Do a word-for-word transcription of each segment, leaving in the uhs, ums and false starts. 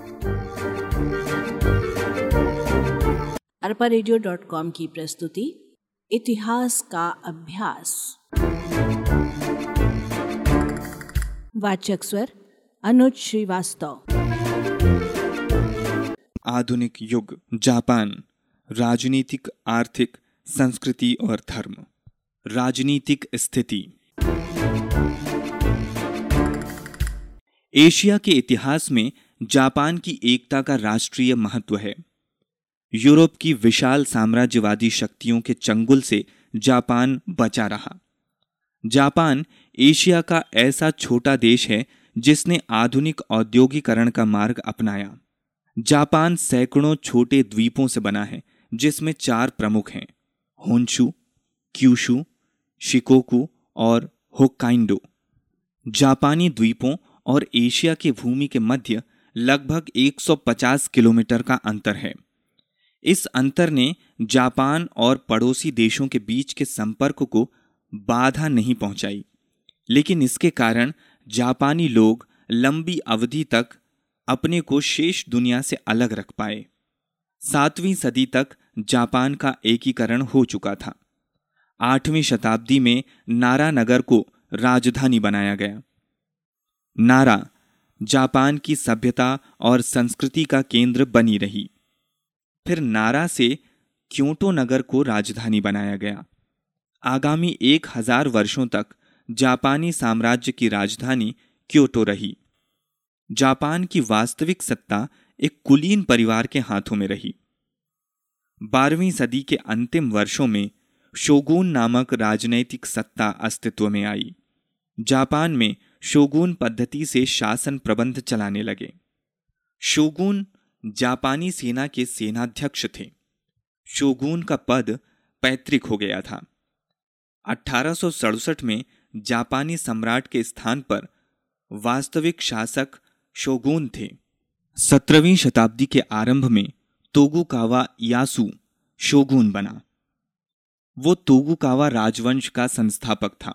Arpa radio dot com की प्रस्तुति इतिहास का अभ्यास। वाचक स्वर अनुज श्रीवास्तव। आधुनिक युग, जापान, राजनीतिक, आर्थिक, संस्कृति और धर्म। राजनीतिक स्थिति। एशिया के इतिहास में जापान की एकता का राष्ट्रीय महत्व है। यूरोप की विशाल साम्राज्यवादी शक्तियों के चंगुल से जापान बचा रहा। जापान एशिया का ऐसा छोटा देश है जिसने आधुनिक औद्योगिकरण का मार्ग अपनाया। जापान सैकड़ों छोटे द्वीपों से बना है, जिसमें चार प्रमुख हैं: होन्शु, क्यूशु, शिकोकु और होक्काइडो। जापानी द्वीपों और एशिया की भूमि के मध्य लगभग एक सौ पचास किलोमीटर का अंतर है। इस अंतर ने जापान और पड़ोसी देशों के बीच के संपर्क को बाधा नहीं पहुंचाई, लेकिन इसके कारण जापानी लोग लंबी अवधि तक अपने को शेष दुनिया से अलग रख पाए। सातवीं सदी तक जापान का एकीकरण हो चुका था। आठवीं शताब्दी में नारा नगर को राजधानी बनाया गया। नारा जापान की सभ्यता और संस्कृति का केंद्र बनी रही। फिर नारा से क्योटो नगर को राजधानी बनाया गया। आगामी एक हजार वर्षों तक जापानी साम्राज्य की राजधानी क्योटो रही। जापान की वास्तविक सत्ता एक कुलीन परिवार के हाथों में रही। बारहवीं सदी के अंतिम वर्षों में शोगुन नामक राजनैतिक सत्ता अस्तित्व में आई। जापान में शोगुन पद्धति से शासन प्रबंध चलाने लगे। शोगुन जापानी सेना के सेनाध्यक्ष थे। शोगुन का पद पैतृक हो गया था। अठारह सौ सड़सठ में जापानी सम्राट के स्थान पर वास्तविक शासक शोगुन थे। सत्रहवीं शताब्दी के आरंभ में तोकुगावा इयासु शोगुन बना। वो तोकुगावा राजवंश का संस्थापक था।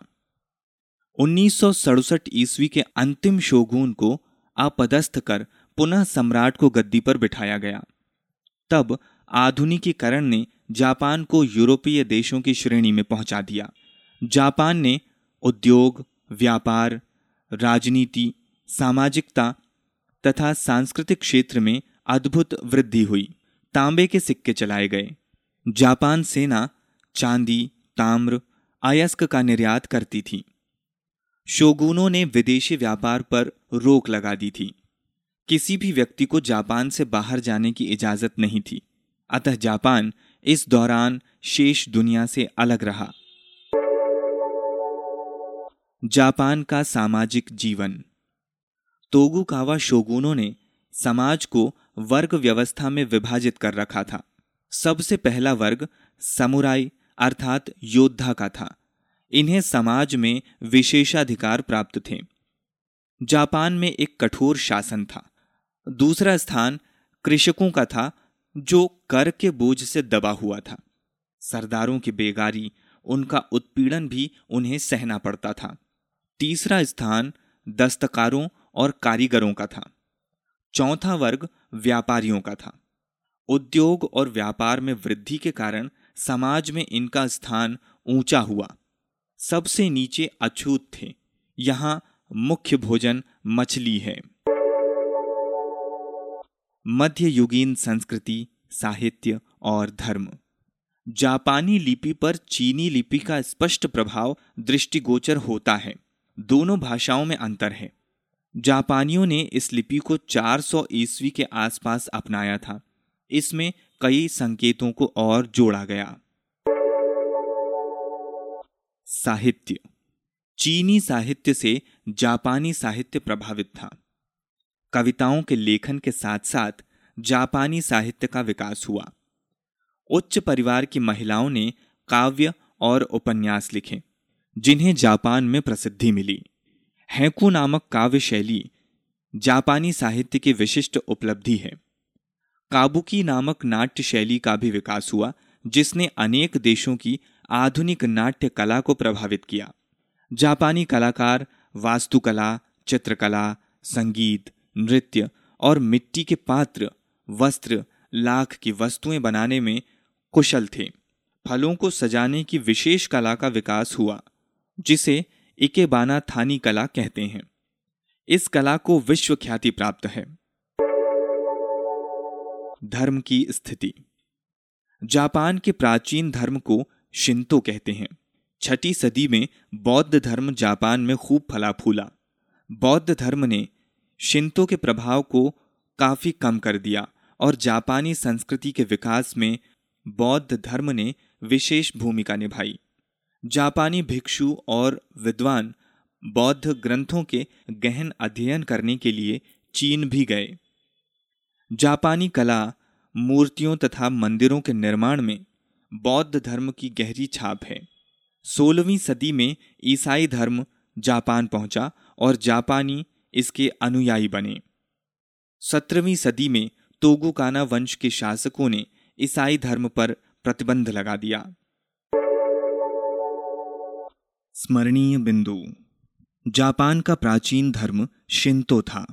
उन्नीस सौ सड़सठ ईस्वी के अंतिम शोगुन को अपदस्थ कर पुनः सम्राट को गद्दी पर बिठाया गया। तब आधुनिकीकरण ने जापान को यूरोपीय देशों की श्रेणी में पहुंचा दिया। जापान ने उद्योग, व्यापार, राजनीति, सामाजिकता तथा सांस्कृतिक क्षेत्र में अद्भुत वृद्धि हुई। तांबे के सिक्के चलाए गए। जापान सेना चांदी, ताम्र, अयस्क का निर्यात करती थी। शोगुनों ने विदेशी व्यापार पर रोक लगा दी थी। किसी भी व्यक्ति को जापान से बाहर जाने की इजाजत नहीं थी। अतः जापान इस दौरान शेष दुनिया से अलग रहा। जापान का सामाजिक जीवन। तोकुगावा शोगुनों ने समाज को वर्ग व्यवस्था में विभाजित कर रखा था। सबसे पहला वर्ग समुराई अर्थात योद्धा का था। इन्हें समाज में विशेषाधिकार प्राप्त थे। जापान में एक कठोर शासन था। दूसरा स्थान कृषकों का था, जो कर के बोझ से दबा हुआ था। सरदारों की बेगारी, उनका उत्पीड़न भी उन्हें सहना पड़ता था। तीसरा स्थान दस्तकारों और कारीगरों का था। चौथा वर्ग व्यापारियों का था। उद्योग और व्यापार में वृद्धि के कारण समाज में इनका स्थान ऊंचा हुआ। सबसे नीचे अछूत थे। यहां मुख्य भोजन मछली है। मध्ययुगीन संस्कृति, साहित्य और धर्म। जापानी लिपि पर चीनी लिपि का स्पष्ट प्रभाव दृष्टिगोचर होता है। दोनों भाषाओं में अंतर है। जापानियों ने इस लिपि को चार सौ ईस्वी के आसपास अपनाया था। इसमें कई संकेतों को और जोड़ा गया। साहित्य। चीनी साहित्य से जापानी साहित्य प्रभावित था। कविताओं के लेखन के साथ साथ जापानी साहित्य का विकास हुआ। उच्च परिवार की महिलाओं ने काव्य और उपन्यास लिखे, जिन्हें जापान में प्रसिद्धि मिली। हैकू नामक काव्य शैली जापानी साहित्य की विशिष्ट उपलब्धि है। काबुकी नामक नाट्य शैली का भी विकास हुआ, जिसने अनेक देशों की आधुनिक नाट्य कला को प्रभावित किया। जापानी कलाकार वास्तुकला, चित्रकला, संगीत, नृत्य और मिट्टी के पात्र, वस्त्र, लाख की वस्तुएं बनाने में कुशल थे। फलों को सजाने की विशेष कला का विकास हुआ, जिसे इकेबाना थानी कला कहते हैं। इस कला को विश्व ख्याति प्राप्त है। धर्म की स्थिति। जापान के प्राचीन धर्म को शिंतो कहते हैं। छठी सदी में बौद्ध धर्म जापान में खूब फला फूला। बौद्ध धर्म ने शिंतो के प्रभाव को काफी कम कर दिया और जापानी संस्कृति के विकास में बौद्ध धर्म ने विशेष भूमिका निभाई। जापानी भिक्षु और विद्वान बौद्ध ग्रंथों के गहन अध्ययन करने के लिए चीन भी गए। जापानी कला, मूर्तियों तथा मंदिरों के निर्माण में बौद्ध धर्म की गहरी छाप है। सोलहवीं सदी में ईसाई धर्म जापान पहुंचा और जापानी इसके अनुयायी बने। सत्रहवीं सदी में तोकुगावा वंश के शासकों ने ईसाई धर्म पर प्रतिबंध लगा दिया। स्मरणीय बिंदु। जापान का प्राचीन धर्म शिंतो था।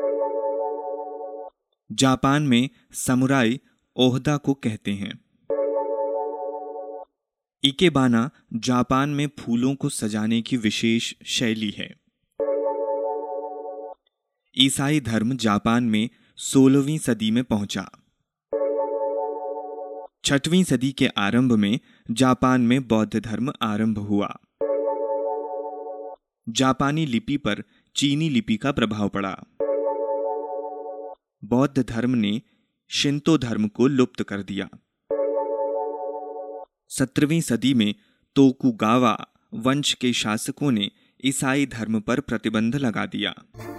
जापान में समुराई ओहदा को कहते हैं। इकेबाना जापान में फूलों को सजाने की विशेष शैली है। ईसाई धर्म जापान में सोलहवीं सदी में पहुंचा। छठवीं सदी के आरंभ में जापान में बौद्ध धर्म आरंभ हुआ। जापानी लिपि पर चीनी लिपि का प्रभाव पड़ा। बौद्ध धर्म ने शिंतो धर्म को लुप्त कर दिया। सत्रहवीं सदी में तोकुगावा वंश के शासकों ने ईसाई धर्म पर प्रतिबंध लगा दिया।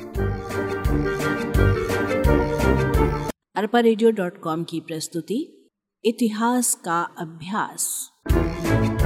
अरपा रेडियो डॉट कॉम की प्रस्तुति इतिहास का अभ्यास।